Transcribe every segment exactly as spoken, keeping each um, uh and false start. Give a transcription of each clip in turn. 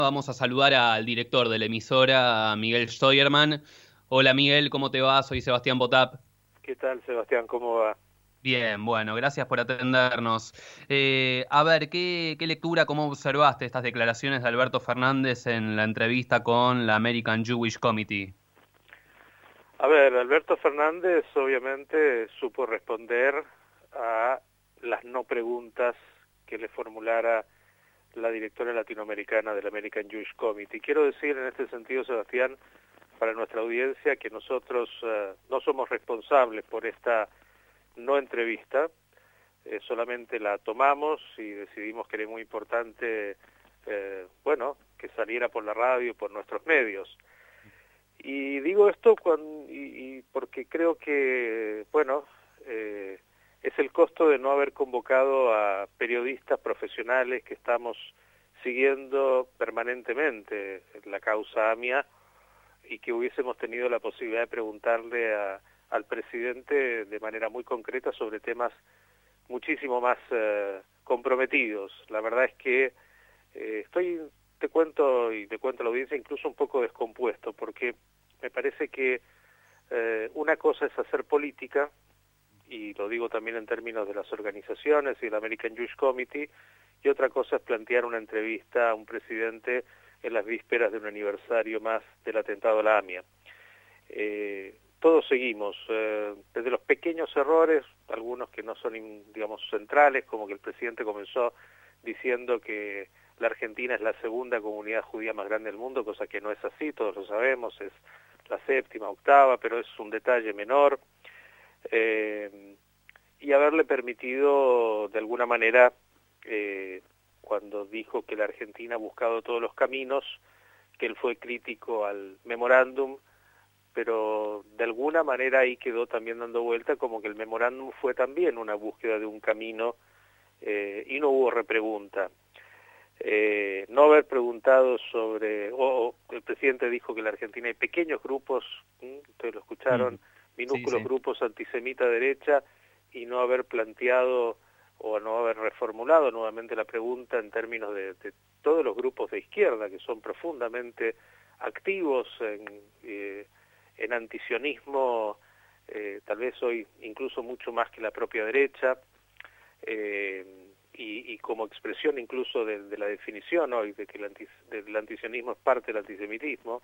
Vamos a saludar al director de la emisora, a Miguel Steuermann. Hola Miguel, ¿cómo te va? Soy Sebastián Botap. ¿Qué tal, Sebastián? ¿Cómo va? Bien, bueno, gracias por atendernos. Eh, a ver, ¿qué, qué lectura, cómo observaste estas declaraciones de Alberto Fernández en la entrevista con la American Jewish Committee? A ver, Alberto Fernández obviamente supo responder a las no preguntas que le formulara la directora latinoamericana del American Jewish Committee. Quiero decir en este sentido, Sebastián, para nuestra audiencia, que nosotros uh, no somos responsables por esta no entrevista, eh, solamente la tomamos y decidimos que era muy importante, eh, bueno, que saliera por la radio, por nuestros medios. Y digo esto cuando, y, y porque creo que, bueno, eh, es el costo de no haber convocado a periodistas profesionales que estamos siguiendo permanentemente la causa AMIA y que hubiésemos tenido la posibilidad de preguntarle a, al presidente de manera muy concreta sobre temas muchísimo más eh, comprometidos. La verdad es que eh, estoy, te cuento y te cuento a la audiencia, incluso un poco descompuesto, porque me parece que eh, una cosa es hacer política, y lo digo también en términos de las organizaciones y del American Jewish Committee, y otra cosa es plantear una entrevista a un presidente en las vísperas de un aniversario más del atentado a la AMIA. Eh, todos seguimos, eh, desde los pequeños errores, algunos que no son, digamos, centrales, como que el presidente comenzó diciendo que la Argentina es la segunda comunidad judía más grande del mundo, cosa que no es así, todos lo sabemos, es la séptima, octava, pero es un detalle menor, eh, y haberle permitido, de alguna manera, eh, cuando dijo que la Argentina ha buscado todos los caminos, que él fue crítico al memorándum, pero de alguna manera ahí quedó también dando vuelta como que el memorándum fue también una búsqueda de un camino eh, y no hubo repregunta. Eh, no haber preguntado sobre, o, o el presidente dijo que en la Argentina hay pequeños grupos, ¿m? Ustedes lo escucharon, Mm, sí, minúsculos sí. grupos antisemita derecha, y no haber planteado o no haber reformulado nuevamente la pregunta en términos de, de todos los grupos de izquierda que son profundamente activos en, eh, en antisionismo, eh, tal vez hoy incluso mucho más que la propia derecha, eh, y, y como expresión incluso de, de la definición hoy de que el, anti, del antisionismo es parte del antisemitismo.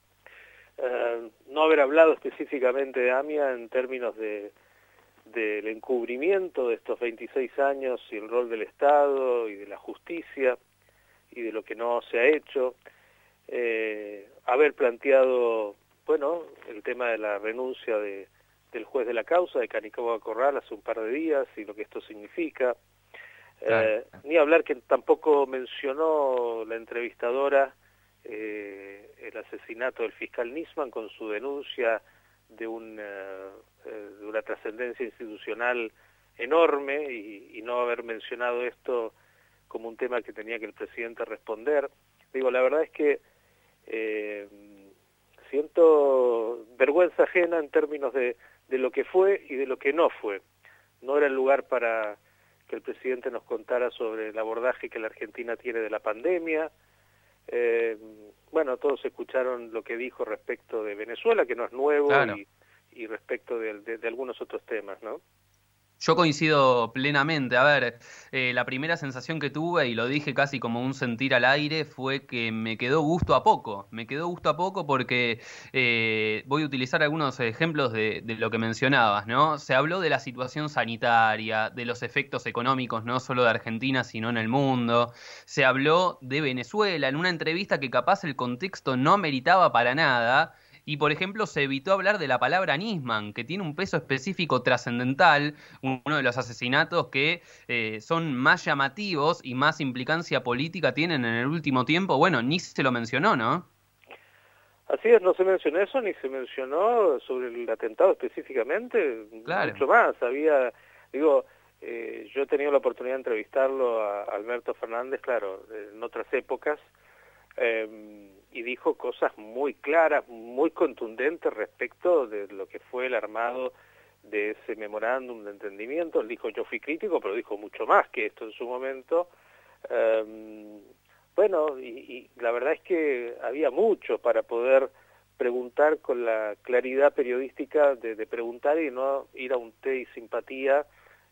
Uh, no haber hablado específicamente de AMIA en términos de del encubrimiento de estos veintiséis años y el rol del Estado y de la justicia y de lo que no se ha hecho, eh, haber planteado, bueno, el tema de la renuncia de, del juez de la causa, de Canicoba Corral, hace un par de días y lo que esto significa, Claro. eh, ni hablar que tampoco mencionó la entrevistadora eh, el asesinato del fiscal Nisman con su denuncia de, un, uh, de una trascendencia institucional enorme y, y no haber mencionado esto como un tema que tenía que el presidente responder. Digo, la verdad es que eh, siento vergüenza ajena en términos de, de lo que fue y de lo que no fue. No era el lugar para que el presidente nos contara sobre el abordaje que la Argentina tiene de la pandemia. Eh, bueno, todos escucharon lo que dijo respecto de Venezuela, que no es nuevo, Claro. y, y respecto de, de, de algunos otros temas, ¿no? Yo coincido plenamente. A ver, eh, la primera sensación que tuve, y lo dije casi como un sentir al aire, fue que me quedó gusto a poco. Me quedó gusto a poco porque eh, voy a utilizar algunos ejemplos de, de lo que mencionabas, ¿no? Se habló de la situación sanitaria, de los efectos económicos, no solo de Argentina, sino en el mundo. Se habló de Venezuela en una entrevista que capaz el contexto no meritaba para nada. Y, por ejemplo, se evitó hablar de la palabra Nisman, que tiene un peso específico trascendental, uno de los asesinatos que eh, son más llamativos y más implicancia política tienen en el último tiempo. Bueno, ni se lo mencionó, ¿no? Así es, no se mencionó eso, ni se mencionó sobre el atentado específicamente, Claro. mucho más. Había, digo, eh, yo he tenido la oportunidad de entrevistarlo a Alberto Fernández, claro, en otras épocas, eh, y dijo cosas muy claras, muy contundentes respecto de lo que fue el armado de ese memorándum de entendimiento. Él dijo, yo fui crítico, pero dijo mucho más que esto en su momento. Eh, Bueno, y, y la verdad es que había mucho para poder preguntar con la claridad periodística de, de preguntar y no ir a un té y simpatía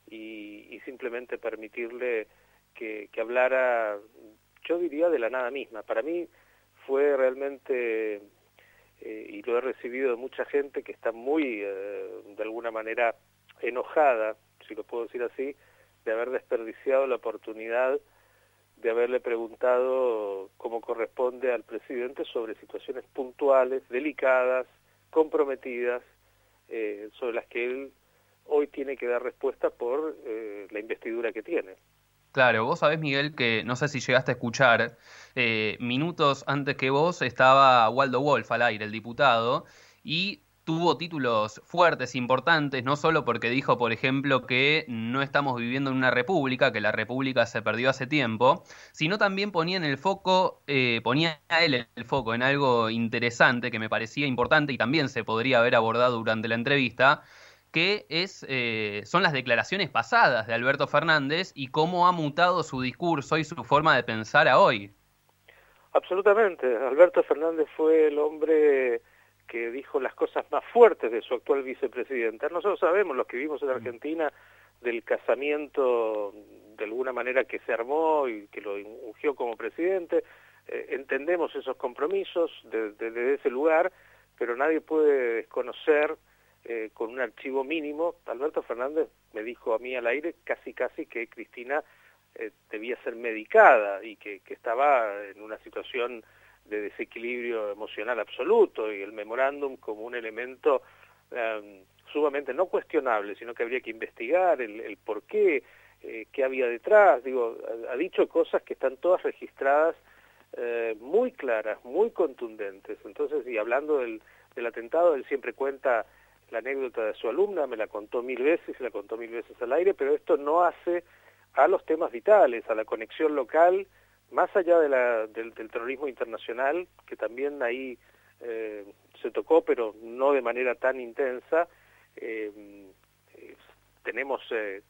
y, y simplemente permitirle que, que hablara, yo diría, de la nada misma. Para mí fue realmente, eh, y lo he recibido de mucha gente que está muy, eh, de alguna manera, enojada, si lo puedo decir así, de haber desperdiciado la oportunidad de haberle preguntado como corresponde al presidente sobre situaciones puntuales, delicadas, comprometidas, eh, sobre las que él hoy tiene que dar respuesta por eh, la investidura que tiene. Claro, vos sabés, Miguel, que no sé si llegaste a escuchar, eh, minutos antes que vos estaba Waldo Wolf al aire, el diputado, y tuvo títulos fuertes, importantes, no solo porque dijo, por ejemplo, que no estamos viviendo en una república, que la república se perdió hace tiempo, sino también ponía en el foco, eh, ponía a él el foco en algo interesante que me parecía importante y también se podría haber abordado durante la entrevista, que es, eh, son las declaraciones pasadas de Alberto Fernández y cómo ha mutado su discurso y su forma de pensar a hoy. Absolutamente. Alberto Fernández fue el hombre que dijo las cosas más fuertes de su actual vicepresidenta. Nosotros sabemos, los que vivimos en Argentina, del casamiento de alguna manera que se armó y que lo ungió como presidente, eh, entendemos esos compromisos desde de, de ese lugar, pero nadie puede desconocer eh, con un archivo mínimo. Alberto Fernández me dijo a mí al aire casi casi que Cristina eh, debía ser medicada y que, que estaba en una situación de desequilibrio emocional absoluto, y el memorándum como un elemento eh, sumamente no cuestionable, sino que habría que investigar el, el por qué, eh, qué había detrás. Digo, ha, ha dicho cosas que están todas registradas, eh, muy claras, muy contundentes. Entonces, y hablando del, del atentado, él siempre cuenta la anécdota de su alumna, me la contó mil veces, la contó mil veces al aire, pero esto no hace a los temas vitales, a la conexión local, más allá de la, del, del terrorismo internacional, que también ahí eh, se tocó, pero no de manera tan intensa. Eh, eh, tenemos eh,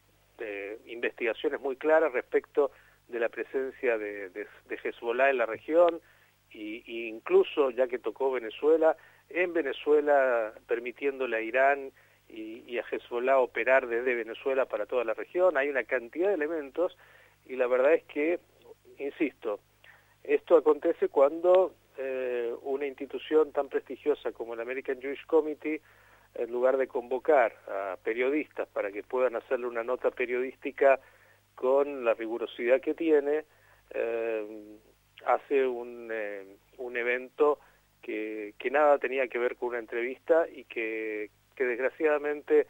eh, investigaciones muy claras respecto de la presencia de, de, de Hezbollah en la región, y, y incluso, ya que tocó Venezuela, en Venezuela permitiéndole a Irán y, y a Hezbollah operar desde Venezuela para toda la región. Hay una cantidad de elementos, y la verdad es que, insisto, esto acontece cuando eh, una institución tan prestigiosa como el American Jewish Committee, en lugar de convocar a periodistas para que puedan hacerle una nota periodística con la rigurosidad que tiene, eh, hace un, eh, un evento que, que nada tenía que ver con una entrevista y que, que desgraciadamente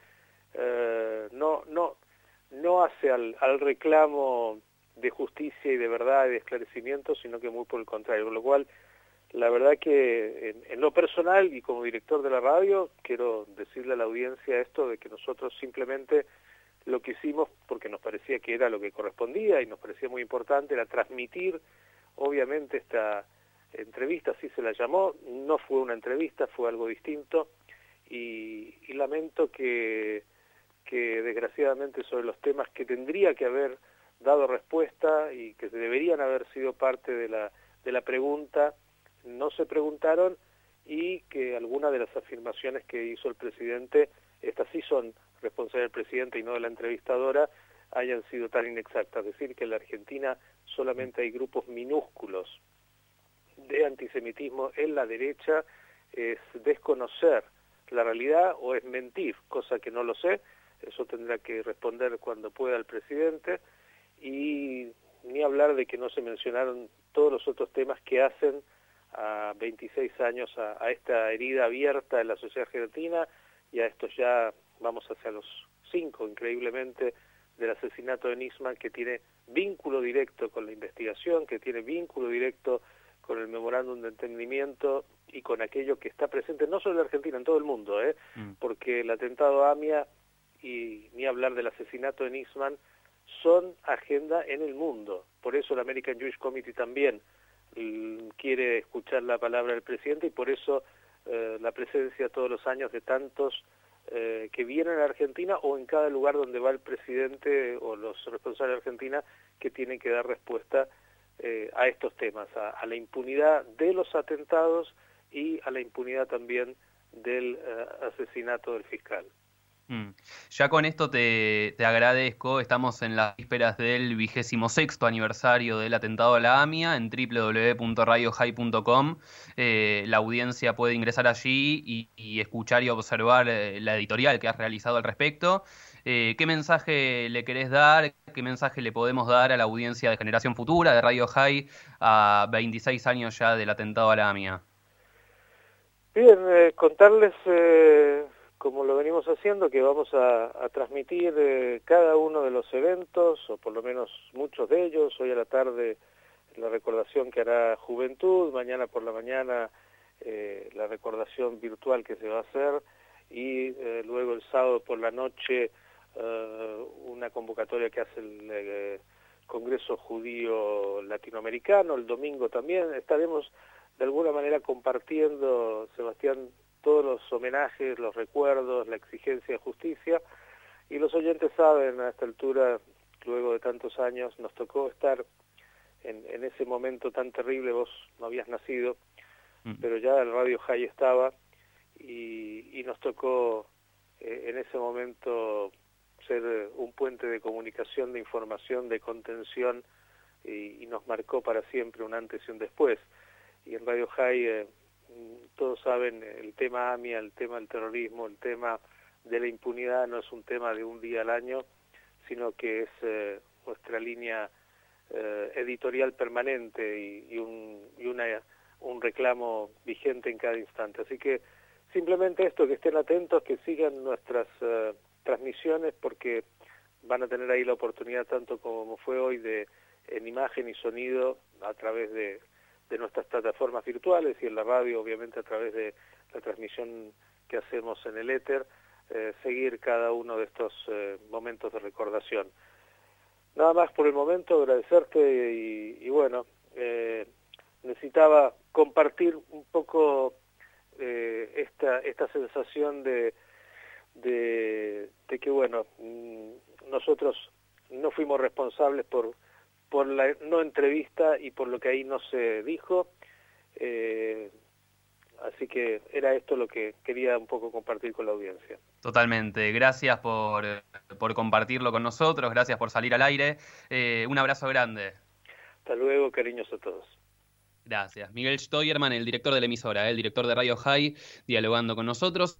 eh, no, no, no hace al, al reclamo de justicia y de verdad y de esclarecimiento, sino que muy por el contrario, con lo cual la verdad que en, en lo personal y como director de la radio quiero decirle a la audiencia esto de que nosotros simplemente lo que hicimos, porque nos parecía que era lo que correspondía y nos parecía muy importante, era transmitir obviamente esta entrevista, así se la llamó, no fue una entrevista, fue algo distinto, y, y lamento que, que desgraciadamente sobre los temas que tendría que haber dado respuesta y que deberían haber sido parte de la, de la pregunta, no se preguntaron, y que algunas de las afirmaciones que hizo el presidente, estas sí son responsabilidad del presidente y no de la entrevistadora, hayan sido tan inexactas. Es decir, que en la Argentina solamente hay grupos minúsculos de antisemitismo en la derecha, es desconocer la realidad o es mentir, cosa que no lo sé, eso tendrá que responder cuando pueda el presidente, y ni hablar de que no se mencionaron todos los otros temas que hacen a veintiséis años a, a esta herida abierta en la sociedad argentina, y a estos ya vamos hacia los cinco, increíblemente, del asesinato de Nisman, que tiene vínculo directo con la investigación, que tiene vínculo directo con el memorándum de entendimiento y con aquello que está presente no solo en Argentina, en todo el mundo, ¿eh? Mm. Porque el atentado a AMIA y ni hablar del asesinato de Nisman son agenda en el mundo. Por eso el American Jewish Committee también quiere escuchar la palabra del presidente, y por eso eh, la presencia todos los años de tantos eh, que vienen a Argentina o en cada lugar donde va el presidente o los responsables de Argentina, que tienen que dar respuesta eh, a estos temas, a, a la impunidad de los atentados y a la impunidad también del uh, asesinato del fiscal. Mm. Ya con esto te, te agradezco. Estamos en las vísperas del vigésimo sexto aniversario del atentado a la AMIA en doble u doble u doble u punto radio high punto com. Eh, la audiencia puede ingresar allí y, y escuchar y observar eh, la editorial que has realizado al respecto. Eh, ¿Qué mensaje le querés dar? ¿Qué mensaje le podemos dar a la audiencia de Generación Futura, de Radio High, a veintiséis años ya del atentado a la AMIA? Bien, eh, contarles... Eh... como lo venimos haciendo, que vamos a, a transmitir eh, cada uno de los eventos, o por lo menos muchos de ellos, hoy a la tarde la recordación que hará Juventud, mañana por la mañana eh, la recordación virtual que se va a hacer, y eh, luego el sábado por la noche eh, una convocatoria que hace el eh, Congreso Judío Latinoamericano, el domingo también. Estaremos de alguna manera compartiendo, Sebastián, todos los homenajes, los recuerdos, la exigencia de justicia, y los oyentes saben, a esta altura, luego de tantos años, nos tocó estar en, en ese momento tan terrible. Vos no habías nacido, mm. pero ya el Radio High estaba, y, y nos tocó eh, en ese momento ser un puente de comunicación, de información, de contención, y, y nos marcó para siempre un antes y un después. Y en Radio High... Eh, todos saben, el tema AMIA, el tema del terrorismo, el tema de la impunidad no es un tema de un día al año, sino que es eh, nuestra línea eh, editorial permanente y, y, un, y una, un reclamo vigente en cada instante. Así que simplemente esto, que estén atentos, que sigan nuestras eh, transmisiones, porque van a tener ahí la oportunidad, tanto como fue hoy, de en imagen y sonido a través de de nuestras plataformas virtuales, y en la radio, obviamente, a través de la transmisión que hacemos en el éter, eh, seguir cada uno de estos eh, momentos de recordación. Nada más por el momento, agradecerte, y, y bueno, eh, necesitaba compartir un poco eh, esta, esta sensación de, de, de que, bueno, nosotros no fuimos responsables por por la no entrevista y por lo que ahí no se dijo, eh, así que era esto lo que quería un poco compartir con la audiencia. Totalmente, gracias por, por compartirlo con nosotros, gracias por salir al aire, eh, un abrazo grande. Hasta luego, cariños a todos. Gracias. Miguel Steuermann, el director de la emisora, el director de Radio High, dialogando con nosotros.